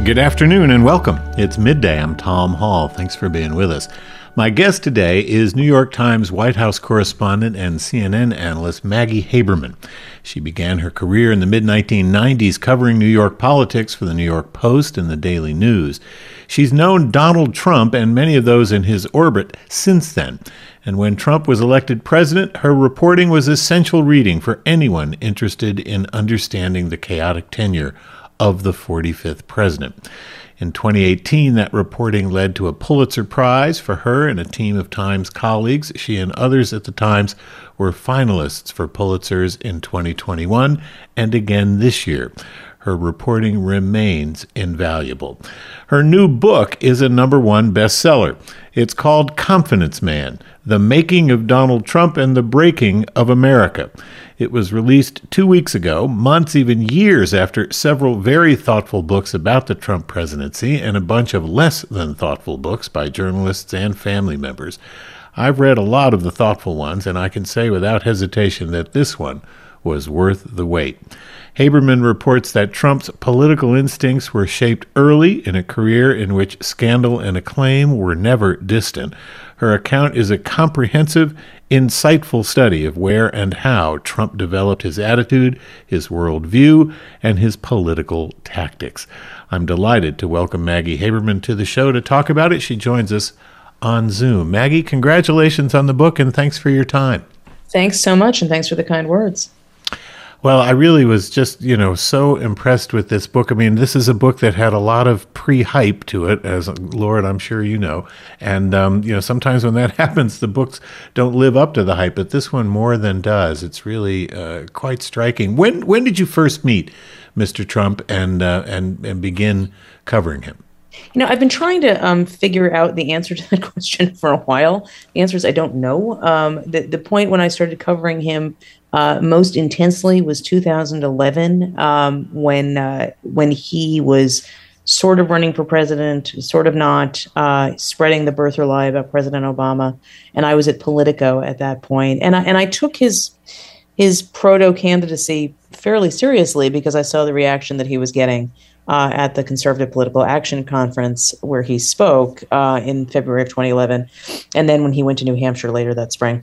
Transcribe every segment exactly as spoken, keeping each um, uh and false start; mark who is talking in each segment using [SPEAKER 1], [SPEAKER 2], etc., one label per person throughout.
[SPEAKER 1] Good afternoon and welcome. It's midday. I'm Tom Hall. Thanks for being with us. My guest today is New York Times White House correspondent and C N N analyst Maggie Haberman. She began her career in the mid nineteen nineties covering New York politics for the New York Post and the Daily News. She's known Donald Trump and many of those in his orbit since then. And when Trump was elected president, her reporting was essential reading for anyone interested in understanding the chaotic tenure of the forty-fifth president. In twenty eighteen, that reporting led to a Pulitzer Prize for her and a team of Times colleagues. She and others at the Times were finalists for Pulitzers in twenty twenty-one and again this year. Her reporting remains invaluable. Her new book is a number one bestseller. It's called Confidence Man: The Making of Donald Trump and the Breaking of America. It was released two weeks ago, months, even years after several very thoughtful books about the Trump presidency and a bunch of less than thoughtful books by journalists and family members. I've read a lot of the thoughtful ones, and I can say without hesitation that this one was worth the wait. Haberman reports that Trump's political instincts were shaped early in a career in which scandal and acclaim were never distant. Her account is a comprehensive, insightful study of where and how Trump developed his attitude, his worldview, and his political tactics. I'm delighted to welcome Maggie Haberman to the show to talk about it. She joins us on Zoom. Maggie, congratulations on the book, and thanks for your time.
[SPEAKER 2] Thanks so much, and thanks for the kind words.
[SPEAKER 1] Well, I really was just, you know, so impressed with this book. I mean, this is a book that had a lot of pre-hype to it, as Lord, I'm sure you know. And, um, you know, sometimes when that happens, the books don't live up to the hype, but this one more than does. It's really uh, quite striking. When when did you first meet Mister Trump and uh, and and begin covering him?
[SPEAKER 2] You know, I've been trying to um, figure out the answer to that question for a while. The answer is I don't know. Um, the, the point when I started covering him uh, most intensely was two thousand eleven, um, when uh, when he was sort of running for president, sort of not, uh, spreading the birther lie about President Obama. And I was at Politico at that point. And I, and I took his his proto-candidacy fairly seriously because I saw the reaction that he was getting Uh, at the Conservative Political Action Conference where he spoke uh, in February of twenty eleven, and then when he went to New Hampshire later that spring.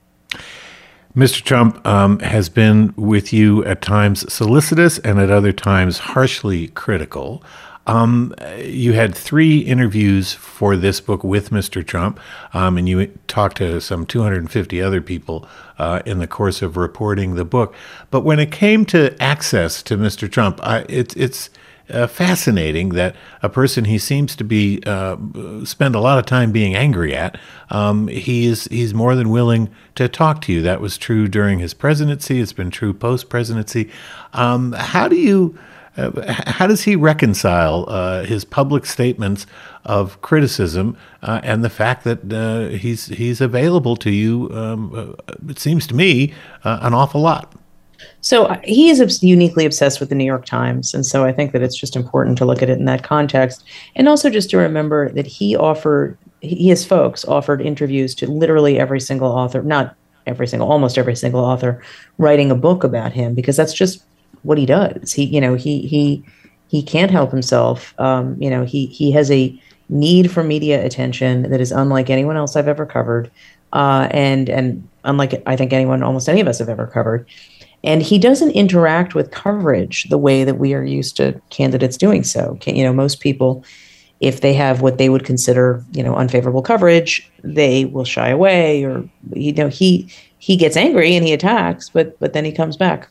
[SPEAKER 1] Mister Trump um, has been with you at times solicitous and at other times harshly critical. Um, you had three interviews for this book with Mister Trump, um, and you talked to some two hundred fifty other people uh, in the course of reporting the book. But when it came to access to Mister Trump, I, it, it's Uh, fascinating that a person he seems to be uh, spend a lot of time being angry at, um, he is he's more than willing to talk to you. That was true during his presidency. It's been true post-presidency. Um, how do you uh, how does he reconcile uh, his public statements of criticism uh, and the fact that uh, he's he's available to you? Um, uh, it seems to me uh, an awful lot.
[SPEAKER 2] So uh, he is uniquely obsessed with the New York Times. And so I think that it's just important to look at it in that context. And also just to remember that he offered, he, his folks offered interviews to literally every single author, not every single, almost every single author writing a book about him, because that's just what he does. He, you know, he, he, he can't help himself. Um, you know, he, he has a need for media attention that is unlike anyone else I've ever covered. Uh, and, and unlike, I think, anyone, almost any of us have ever covered. And he doesn't interact with coverage the way that we are used to candidates doing so. You know, most people, if they have what they would consider, you know, unfavorable coverage, they will shy away, or, you know, he he gets angry and he attacks, but but then he comes back.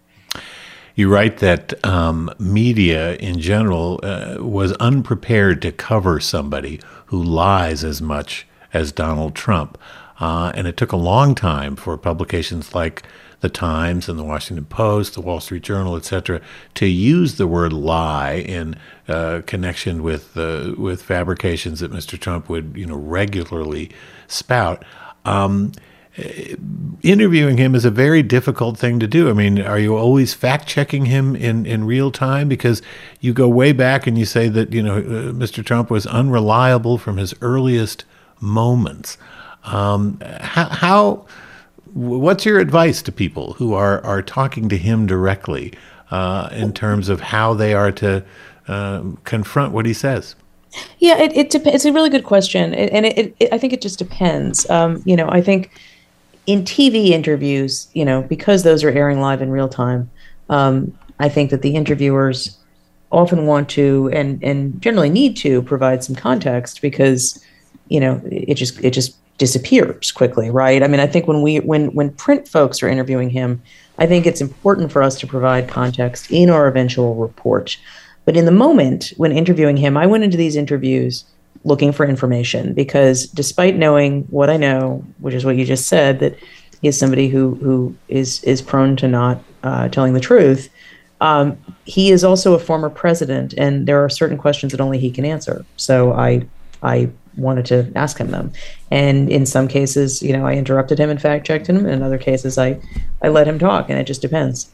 [SPEAKER 1] You write that um, media in general uh, was unprepared to cover somebody who lies as much as Donald Trump. Uh, and it took a long time for publications like the Times and the Washington Post, the Wall Street Journal, et cetera, to use the word lie in uh, connection with uh, with fabrications that Mister Trump would, you know, regularly spout. Um, interviewing him is a very difficult thing to do. I mean, are you always fact-checking him in, in real time? Because you go way back and you say that, you know, uh, Mister Trump was unreliable from his earliest moments. Um, how, how, what's your advice to people who are, are talking to him directly uh, in terms of how they are to uh, confront what he says?
[SPEAKER 2] Yeah, it, it dep- it's a really good question, It- and it, it, I think it just depends. Um, you know, I think in T V interviews, you know, because those are airing live in real time, um, I think that the interviewers often want to and and generally need to provide some context because, you know, it just it just disappears quickly, right? I mean, I think when we when when print folks are interviewing him, I think it's important for us to provide context in our eventual report. But in the moment when interviewing him, I went into these interviews looking for information because despite knowing what I know, which is what you just said, that he is somebody who who is is prone to not uh, telling the truth, um, he is also a former president, and there are certain questions that only he can answer. So I I wanted to ask him them, and in some cases, you know, I interrupted him and fact checked him. In other cases, I I let him talk, and it just depends.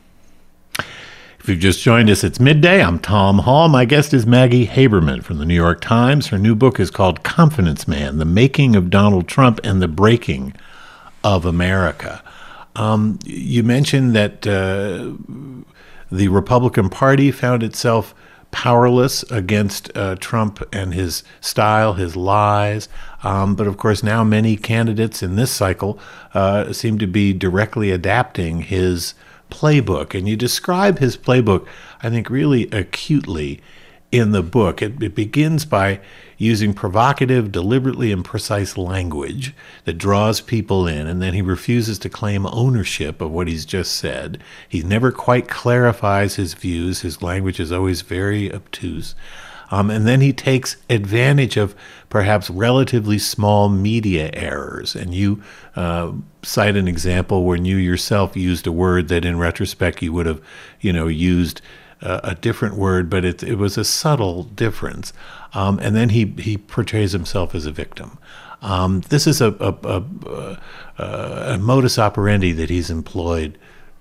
[SPEAKER 1] If you've just joined us, it's midday. I'm Tom Hall. My guest is Maggie Haberman from the New York Times. Her new book is called Confidence Man, The Making of Donald Trump and the Breaking of America. Um, you mentioned that uh, the Republican Party found itself powerless against uh, Trump and his style, his lies. Um, but of course, now many candidates in this cycle uh, seem to be directly adapting his playbook. And you describe his playbook, I think, really acutely in the book. It, it begins by using provocative, deliberately imprecise language that draws people in, and then he refuses to claim ownership of what he's just said. He never quite clarifies his views. His language is always very obtuse. Um, and then he takes advantage of perhaps relatively small media errors. And you uh, cite an example when you yourself used a word that in retrospect you would have, you know, used uh, a different word, but it, it was a subtle difference. Um, and then he, he portrays himself as a victim. Um, this is a, a, a, a, a modus operandi that he's employed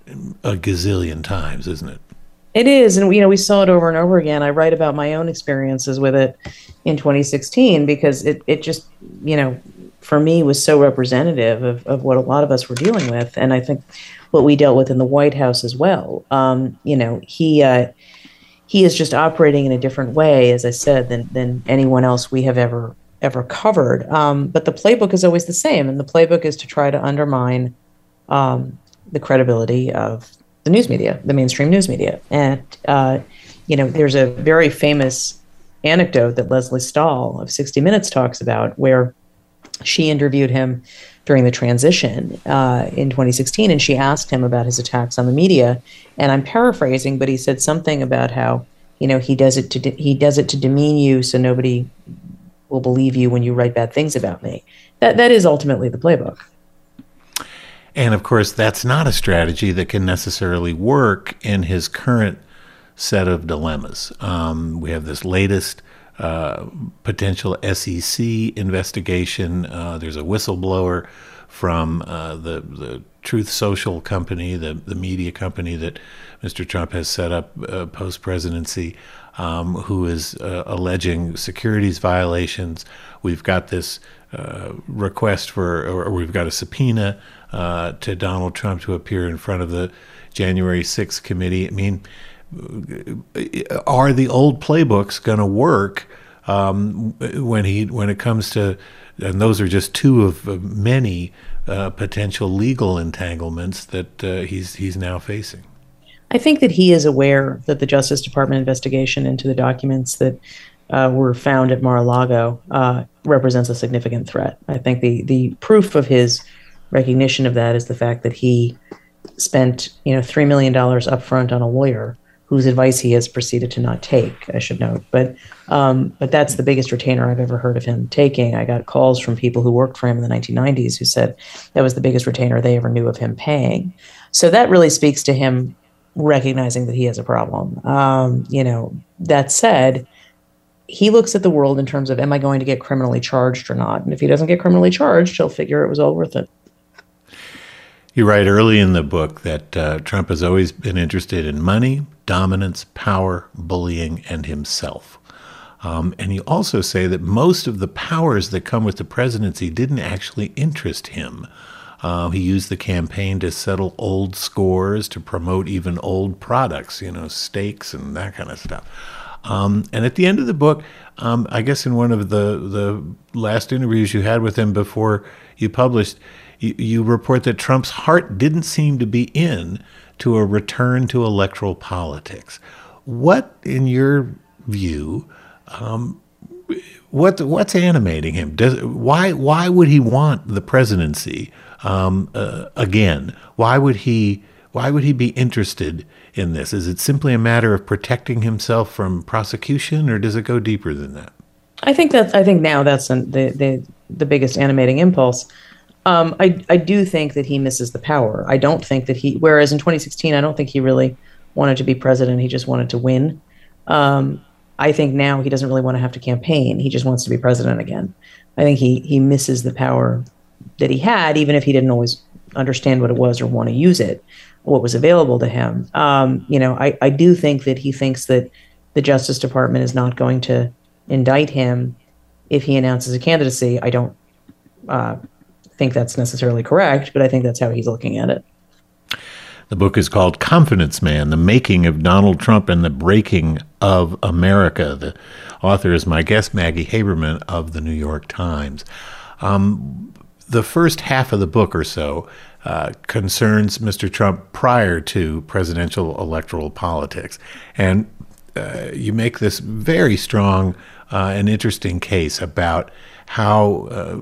[SPEAKER 1] a gazillion times, isn't it?
[SPEAKER 2] It is, and you know, we saw it over and over again. I write about my own experiences with it in twenty sixteen because it, it just, you know, for me was so representative of, of what a lot of us were dealing with, and I think what we dealt with in the White House as well. Um, you know, he uh, he is just operating in a different way, as I said, than than anyone else we have ever ever covered. Um, but the playbook is always the same, and the playbook is to try to undermine um, the credibility of the news media, the mainstream news media. And, uh, you know, there's a very famous anecdote that Leslie Stahl of sixty minutes talks about where she interviewed him during the transition uh, in twenty sixteen, and she asked him about his attacks on the media. And I'm paraphrasing, but he said something about how, you know, he does it to de- he does it to demean you so nobody will believe you when you write bad things about me. That that is ultimately the playbook.
[SPEAKER 1] And of course, that's not a strategy that can necessarily work in his current set of dilemmas. Um, we have this latest uh, potential S E C investigation. Uh, there's a whistleblower from uh, the the Truth Social company, the the media company that Mister Trump has set up uh, post presidency, um, who is uh, alleging securities violations. We've got this uh, request for, or we've got a subpoena uh, to Donald Trump to appear in front of the January sixth committee. I mean, are the old playbooks going to work um, when he when it comes to, and those are just two of many uh, potential legal entanglements that uh, he's he's now facing?
[SPEAKER 2] I think that he is aware that the Justice Department investigation into the documents that uh, were found at Mar-a-Lago uh, represents a significant threat. I think the the proof of his recognition of that is the fact that he spent, you know, three million dollars upfront on a lawyer whose advice he has proceeded to not take, I should note. But um, but that's the biggest retainer I've ever heard of him taking. I got calls from people who worked for him in the nineteen nineties who said that was the biggest retainer they ever knew of him paying. So that really speaks to him recognizing that he has a problem. Um, you know, that said, he looks at the world in terms of, am I going to get criminally charged or not? And if he doesn't get criminally charged, he'll figure it was all worth it.
[SPEAKER 1] You write early in the book that uh, Trump has always been interested in money, dominance, power, bullying, and himself. Um, and you also say that most of the powers that come with the presidency didn't actually interest him. Uh, he used the campaign to settle old scores, to promote even old products, you know, steaks and that kind of stuff. Um, and at the end of the book, um, I guess in one of the, the last interviews you had with him before you published, you, you report that Trump's heart didn't seem to be in to a return to electoral politics. What, in your view, um, what what's animating him? Does why why would he want the presidency um, uh, again? Why would he why would he be interested in this? Is it simply a matter of protecting himself from prosecution, or does it go deeper than that?
[SPEAKER 2] I think that I think now that's an, the the the biggest animating impulse. Um, I I do think that he misses the power. I don't think that he. Whereas in twenty sixteen, I don't think he really wanted to be president. He just wanted to win. Um, I think now he doesn't really want to have to campaign. He just wants to be president again. I think he he misses the power that he had, even if he didn't always understand what it was or want to use it, what was available to him. Um, you know, I, I do think that he thinks that the Justice Department is not going to indict him if he announces a candidacy. I don't uh, think that's necessarily correct, but I think that's how he's looking at it.
[SPEAKER 1] The book is called Confidence Man, The Making of Donald Trump and the Breaking of America. The author is my guest, Maggie Haberman of the New York Times. Um, the first half of the book or so uh, concerns Mister Trump prior to presidential electoral politics. And uh, you make this very strong uh, and interesting case about how uh,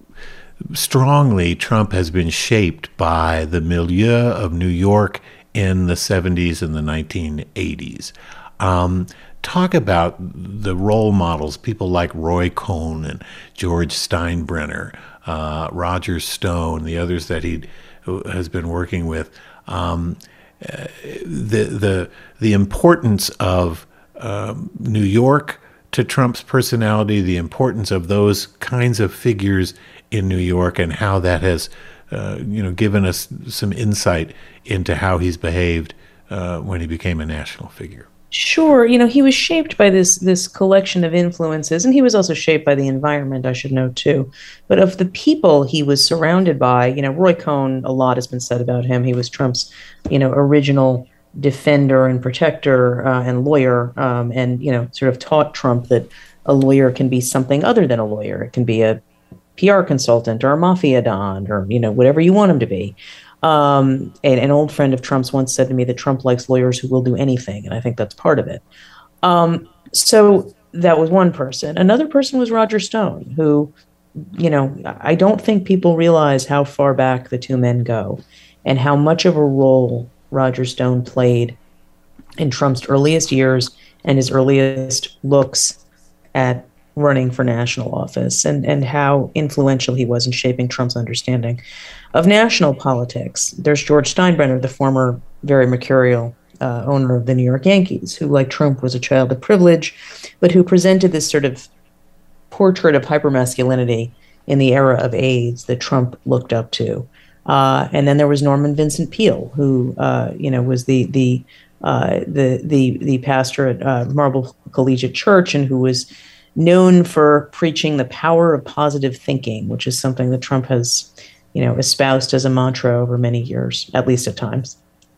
[SPEAKER 1] strongly Trump has been shaped by the milieu of New York in the seventies and the nineteen eighties. Um, talk about the role models, people like Roy Cohn and George Steinbrenner, uh, Roger Stone, the others that he has been working with. Um, uh, the the the importance of um, New York to Trump's personality, the importance of those kinds of figures in New York, and how that has, uh, you know, given us some insight into how he's behaved uh, when he became a national figure.
[SPEAKER 2] Sure, you know, he was shaped by this this collection of influences, and he was also shaped by the environment, I should note too. But of the people he was surrounded by, you know, Roy Cohn, a lot has been said about him. He was Trump's, you know, original defender and protector uh, and lawyer, um, and you know, sort of taught Trump that a lawyer can be something other than a lawyer. It can be a P R consultant or a mafia don, or you know, whatever you want him to be. Um, and an old friend of Trump's once said to me that Trump likes lawyers who will do anything, and I think that's part of it. Um, so that was one person. Another person was Roger Stone, who, you know, I don't think people realize how far back the two men go and how much of a role Roger Stone played in Trump's earliest years and his earliest looks at running for national office, and, and how influential he was in shaping Trump's understanding of national politics. There's George Steinbrenner, the former very mercurial uh, owner of the New York Yankees, who, like Trump, was a child of privilege, but who presented this sort of portrait of hypermasculinity in the era of AIDS that Trump looked up to. Uh, and then there was Norman Vincent Peale, who uh, you know was the the uh, the the the pastor at uh, Marble Collegiate Church, and who was known for preaching the power of positive thinking, which is something that Trump has, you know, espoused as a mantra over many years, at least at times.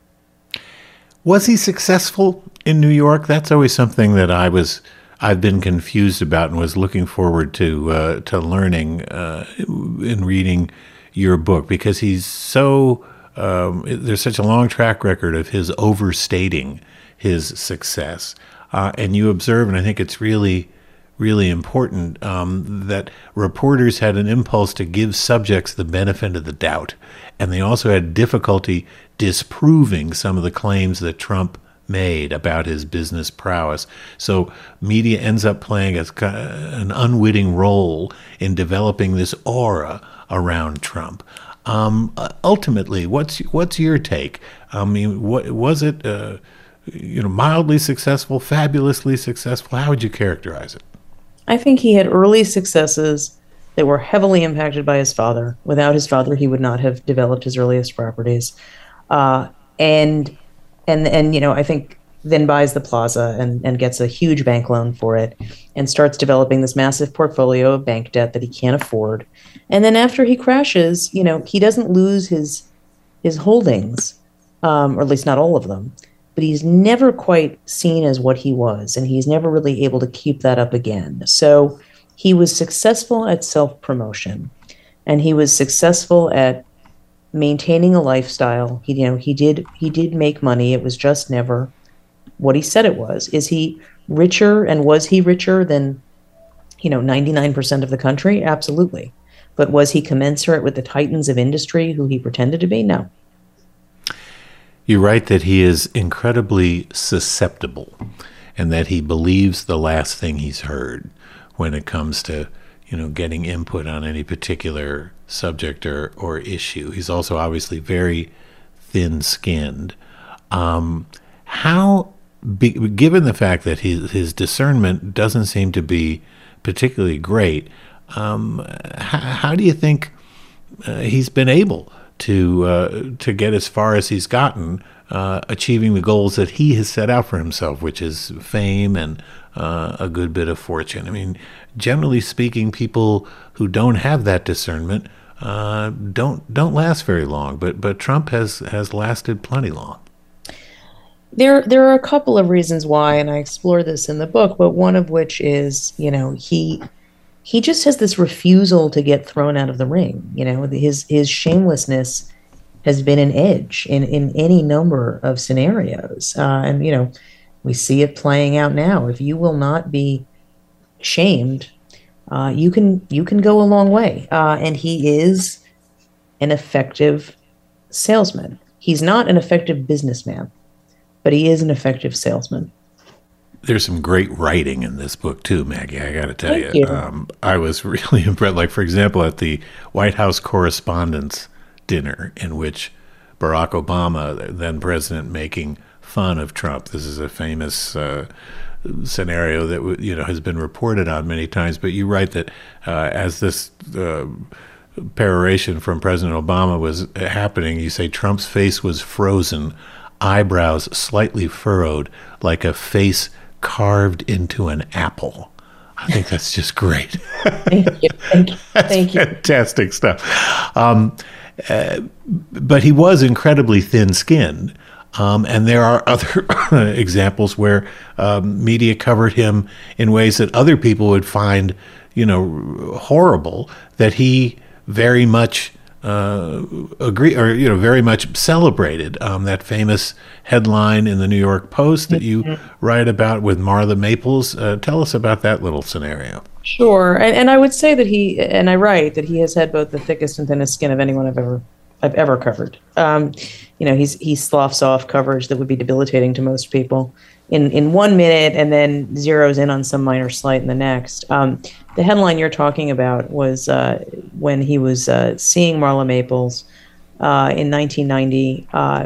[SPEAKER 1] Was he successful in New York? That's always something that I was, I've been confused about and was looking forward to uh, to learning uh, in reading your book, because he's so um, there's such a long track record of his overstating his success, uh, and you observe, and I think it's really. really important um, that reporters had an impulse to give subjects the benefit of the doubt. And they also had difficulty disproving some of the claims that Trump made about his business prowess. So media ends up playing a, an unwitting role in developing this aura around Trump. Um, ultimately, what's what's your take? I mean, what was it? Uh, you know, mildly successful, fabulously successful? How would you characterize it?
[SPEAKER 2] I think he had early successes that were heavily impacted by his father. Without his father, he would not have developed his earliest properties. Uh, and and and you know, I think then buys the plaza and, and gets a huge bank loan for it and starts developing this massive portfolio of bank debt that he can't afford. And then after he crashes, you know, he doesn't lose his his holdings, um, or at least not all of them, but he's never quite seen as what he was, and he's never really able to keep that up again. So he was successful at self-promotion, and he was successful at maintaining a lifestyle. He, you know, he did he did make money. It was just never what he said it was. Is he richer, and was he richer than, you know, ninety-nine percent of the country? Absolutely. But was he commensurate with the titans of industry who he pretended to be? No.
[SPEAKER 1] You write that he is incredibly susceptible and that he believes the last thing he's heard when it comes to, you know, getting input on any particular subject or, or issue. He's also obviously very thin-skinned. Um, how, be, given the fact that his, his discernment doesn't seem to be particularly great, um, how, how do you think uh, he's been able to uh, to get as far as he's gotten, uh, achieving the goals that he has set out for himself, which is fame and uh, a good bit of fortune? I mean, generally speaking, people who don't have that discernment uh, don't don't last very long. But but Trump has has lasted plenty long.
[SPEAKER 2] There there are a couple of reasons why, and I explore this in the book. But one of which is, you know, he. He just has this refusal to get thrown out of the ring. You know, his his shamelessness has been an edge in, in any number of scenarios. Uh, and, you know, we see it playing out now. If you will not be shamed, uh, you can you can go a long way. Uh, and he is an effective salesman. He's not an effective businessman, but he is an effective salesman.
[SPEAKER 1] There's some great writing in this book too, Maggie. I got to tell
[SPEAKER 2] Thank
[SPEAKER 1] you,
[SPEAKER 2] you.
[SPEAKER 1] Um, I was really impressed. Like, for example, at the White House Correspondents' Dinner, in which Barack Obama, then president, making fun of Trump. This is a famous uh, scenario that you know has been reported on many times. But you write that uh, as this uh, peroration from President Obama was happening, you say Trump's face was frozen, eyebrows slightly furrowed, like a face carved into an apple. I think that's just great.
[SPEAKER 2] Thank you. Thank you.
[SPEAKER 1] That's
[SPEAKER 2] Thank you.
[SPEAKER 1] fantastic stuff. Um, uh, but he was incredibly thin-skinned. Um, and there are other examples where um, media covered him in ways that other people would find, you know, horrible, that he very much Uh, agree, or you know, very much celebrated. Um, that famous headline in the New York Post that you write about with Marla Maples. Uh, tell us about that little scenario.
[SPEAKER 2] Sure, and, and I would say that he, and I write that he has had both the thickest and thinnest skin of anyone I've ever, I've ever covered. Um, you know, he's he sloughs off coverage that would be debilitating to most people in in one minute, and then zeroes in on some minor slight in the next. Um, the headline you're talking about was uh, when he was uh, seeing Marla Maples uh, in nineteen ninety. Uh,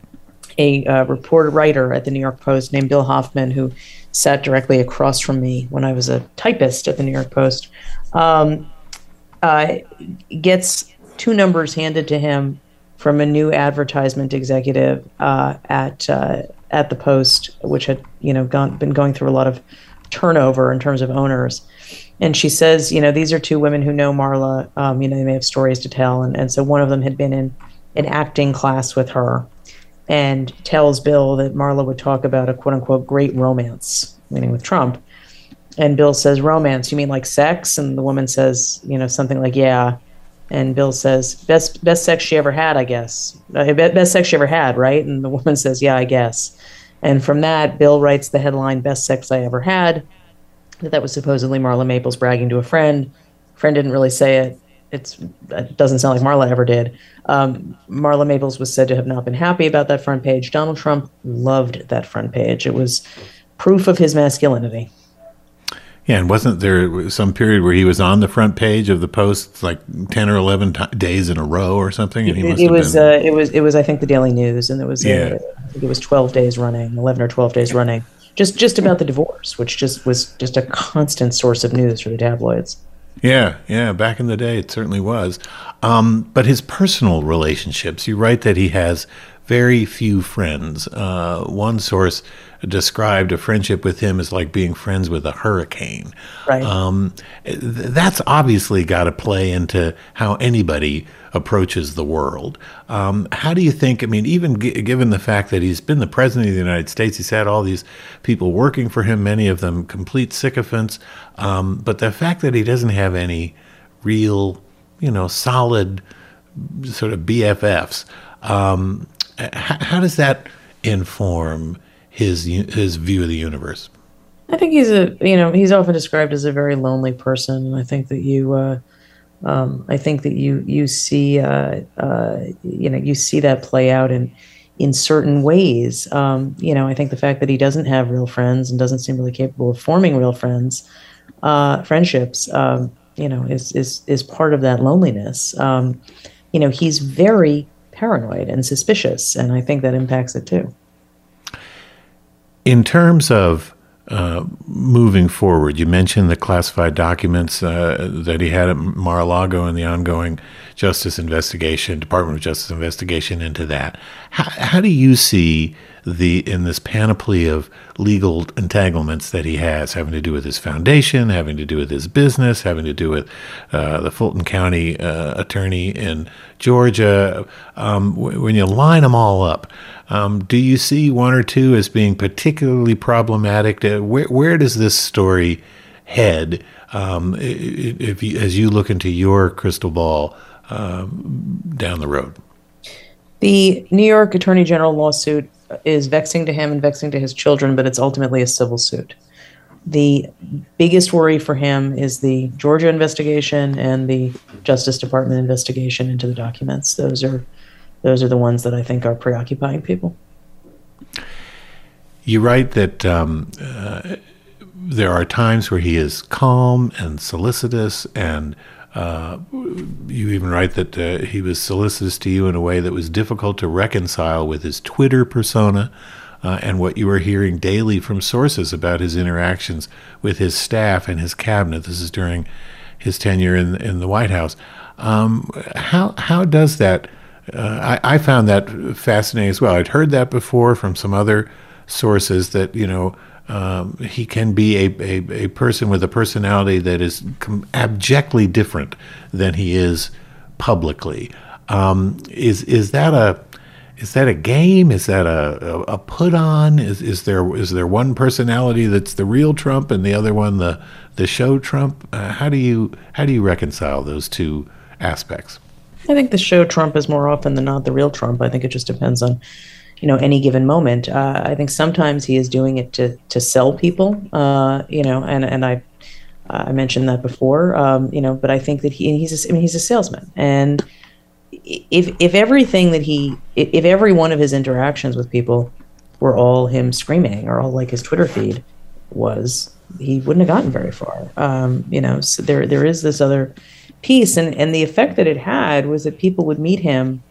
[SPEAKER 2] a uh, reporter writer at the New York Post named Bill Hoffman, who sat directly across from me when I was a typist at the New York Post, um, uh, gets two numbers handed to him from a new advertisement executive uh, at uh, at the Post, which had you know gone, been going through a lot of turnover in terms of owners. And she says, you know, these are two women who know Marla. Um, you know, they may have stories to tell, and, and so one of them had been in an acting class with her, and tells Bill that Marla would talk about a quote unquote great romance, meaning with Trump. And Bill says, romance, you mean like sex? And the woman says, you know, something like, yeah. And Bill says, best best sex she ever had, I guess. Uh, best sex she ever had, right? And the woman says, yeah, I guess. And from that, Bill writes the headline, best sex I ever had. That that was supposedly Marla Maples bragging to a friend. Friend didn't really say it. It's, it doesn't sound like Marla ever did. Um, Marla Maples was said to have not been happy about that front page. Donald Trump loved that front page. It was proof of his masculinity.
[SPEAKER 1] Yeah, and wasn't there some period where he was on the front page of the Post like ten or eleven t- days in a row or something? And he must
[SPEAKER 2] it, it
[SPEAKER 1] have
[SPEAKER 2] was,
[SPEAKER 1] been...
[SPEAKER 2] uh, it was, it was, I think, the Daily News, and it was,
[SPEAKER 1] yeah.
[SPEAKER 2] uh, I think it was twelve days running, eleven or twelve days running, just, just about the divorce, which just was just a constant source of news for the tabloids.
[SPEAKER 1] Yeah, yeah, back in the day, it certainly was. Um, but his personal relationships, you write that he has very few friends. Uh, one source described a friendship with him as like being friends with a hurricane.
[SPEAKER 2] Right.
[SPEAKER 1] Um, th- that's obviously got to play into how anybody approaches the world. Um, how do you think, I mean, even g- given the fact that he's been the president of the United States, he's had all these people working for him, many of them complete sycophants, um, but the fact that he doesn't have any real, you know, solid sort of B F Fs, um, h- how does that inform his his view of the universe?
[SPEAKER 2] I think he's a, you know, he's often described as a very lonely person. And I think that you, uh, um, I think that you you see, uh, uh, you know, you see that play out in in certain ways. Um, you know, I think the fact that he doesn't have real friends and doesn't seem really capable of forming real friends, uh, friendships, um, you know, is is is part of that loneliness. Um, you know, he's very paranoid and suspicious, and I think that impacts it too.
[SPEAKER 1] In terms of uh, moving forward, you mentioned the classified documents uh, that he had at Mar-a-Lago and the ongoing Justice investigation, Department of Justice investigation into that. How, how do you see the in this panoply of legal entanglements that he has, having to do with his foundation, having to do with his business, having to do with uh, the Fulton County uh, attorney in Georgia, um, w- when you line them all up, um, do you see one or two as being particularly problematic? Uh, where, where does this story head um, if you, as you look into your crystal ball um, down the road?
[SPEAKER 2] The New York Attorney General lawsuit is vexing to him and vexing to his children, but it's ultimately a civil suit. The biggest worry for him is the Georgia investigation and the Justice Department investigation into the documents. Those are those are the ones that I think are preoccupying people. You
[SPEAKER 1] write that um, uh, there are times where he is calm and solicitous, and uh, you even write that uh, he was solicitous to you in a way that was difficult to reconcile with his Twitter persona uh, and what you were hearing daily from sources about his interactions with his staff and his cabinet. This is during his tenure in in the White House. Um, how how does that? Uh, I, I found that fascinating as well. I'd heard that before from some other sources that you know. Um, he can be a, a, a person with a personality that is com- abjectly different than he is publicly. Um, is is that a is that a game? Is that a, a, a put on? Is is there is there one personality that's the real Trump and the other one the the show Trump? Uh, how do you how do you reconcile those two aspects?
[SPEAKER 2] I think the show Trump is more often than not the real Trump. I think it just depends on, you know, any given moment. Uh, I think sometimes he is doing it to to sell people, uh, you know, and and I I mentioned that before, um, you know, but I think that he he's a, I mean he's a salesman, and if if everything that he if every one of his interactions with people were all him screaming or all like his Twitter feed was, he wouldn't have gotten very far. Um, you know, so there there is this other piece, and and the effect that it had was that people would meet him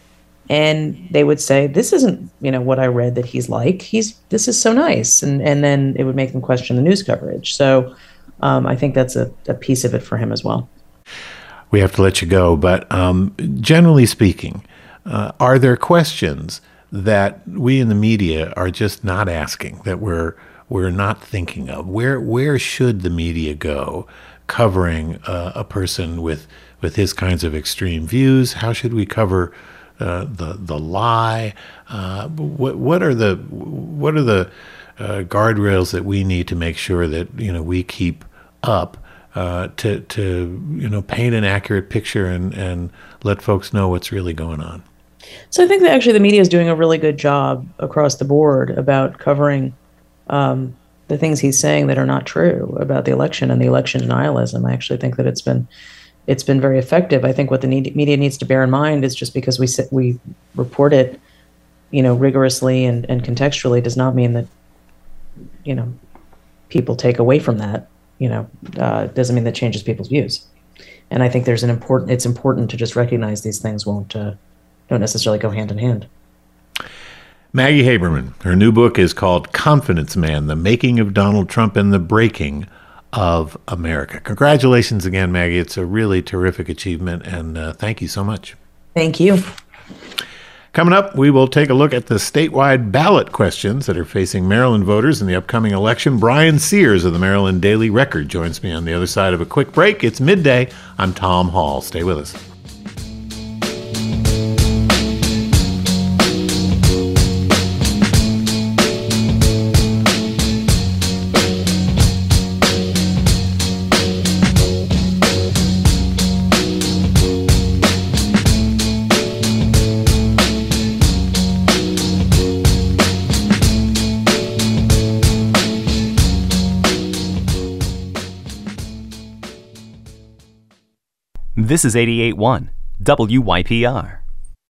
[SPEAKER 2] and they would say, this isn't, you know, what I read that he's like. He's this is so nice. And and then it would make them question the news coverage. So um, I think that's a, a piece of it for him as well.
[SPEAKER 1] We have to let you go. But um, generally speaking, uh, are there questions that we in the media are just not asking, that we're we're not thinking of? Where where should the media go covering uh, a person with with his kinds of extreme views? How should we cover Uh, the the lie? Uh, what what are the what are the uh, guardrails that we need to make sure that you know we keep up uh, to to you know paint an accurate picture and and let folks know what's really going on?
[SPEAKER 2] So I think that actually the media is doing a really good job across the board about covering um, the things he's saying that are not true about the election and the election denialism. I actually think that it's been it's been very effective. I think what the media needs to bear in mind is just because we we report it, you know, rigorously and, and contextually does not mean that, you know, people take away from that, you know, uh, doesn't mean that changes people's views. And I think there's an important, it's important to just recognize these things won't, uh, don't necessarily go hand in hand.
[SPEAKER 1] Maggie Haberman, her new book is called Confidence Man, The Making of Donald Trump and the Breaking of America. Congratulations again, Maggie. It's a really terrific achievement, and uh, thank you so much.
[SPEAKER 2] Thank you.
[SPEAKER 1] Coming up, we will take a look at the statewide ballot questions that are facing Maryland voters in the upcoming election. Brian Sears of the Maryland Daily Record joins me on the other side of a quick break. It's midday. I'm Tom Hall. Stay with us.
[SPEAKER 3] This is eighty-eight point one W Y P R.